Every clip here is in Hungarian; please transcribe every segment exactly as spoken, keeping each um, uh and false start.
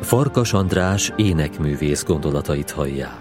Farkas András énekművész gondolatait hallják.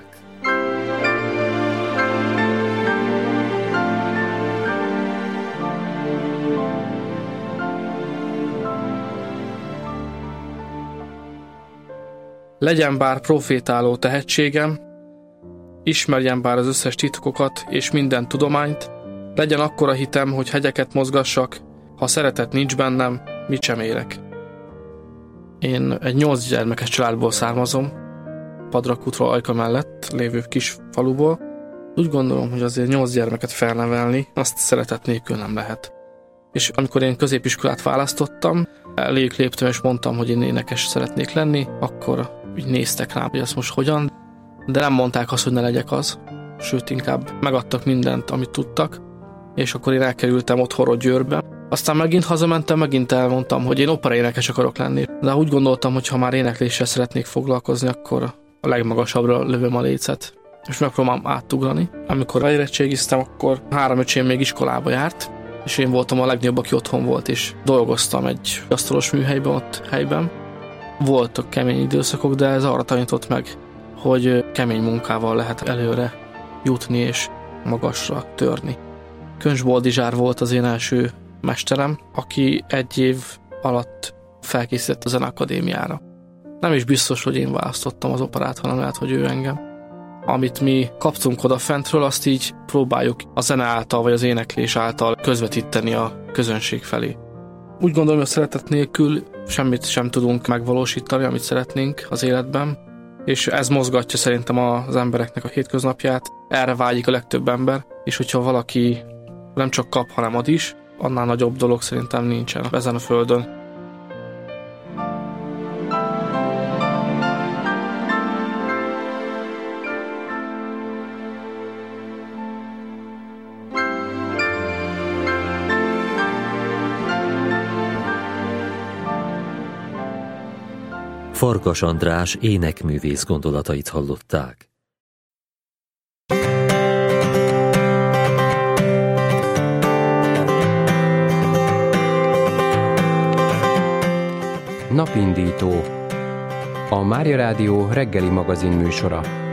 Legyen bár profétáló tehetségem, ismerjem bár az összes titkokat és minden tudományt, legyen akkora hitem, hogy hegyeket mozgassak, ha szeretet nincs bennem, mit sem érek. Én egy nyolc gyermekes családból származom, Padrakútról Ajka mellett lévő kis faluból. Úgy gondolom, hogy azért nyolc gyermeket felnevelni, azt szeretet nélkül nem lehet. És amikor én középiskolát választottam, elég léptem és mondtam, hogy én énekes szeretnék lenni, akkor így néztek rám, hogy azt most hogyan, de nem mondták azt, hogy ne legyek az. Sőt, inkább megadtak mindent, amit tudtak, és akkor én elkerültem otthonról Győrbe. Aztán megint hazamentem, megint elmondtam, hogy én operaénekes akarok lenni. De úgy gondoltam, hogy ha már énekléssel szeretnék foglalkozni, akkor a legmagasabbra lövöm a lécet, és megpróbálom átugrani. Amikor érettségiztem, akkor három öcsém még iskolába járt, és én voltam a legnagyobb, aki otthon volt, és dolgoztam egy asztalos műhelyben ott helyben. Voltak kemény időszakok, de ez arra tanított meg, hogy kemény munkával lehet előre jutni és magasra törni. Köncs Boldizsár volt az én első mesterem, aki egy év alatt felkészített a Zeneakadémiára. Nem is biztos, hogy én választottam az operát, hanem lehet, hogy ő engem. Amit mi kaptunk oda fentről, azt így próbáljuk a zene által vagy az éneklés által közvetíteni a közönség felé. Úgy gondolom, hogy a szeretet nélkül semmit sem tudunk megvalósítani, amit szeretnénk az életben, és ez mozgatja szerintem az embereknek a hétköznapját. Erre vágyik a legtöbb ember, és hogyha valaki nem csak kap, hanem ad is, annál nagyobb dolog szerintem nincsen ezen a földön. Farkas András énekművész gondolatait hallották. Napindító. A Mária Rádió reggeli magazin műsora.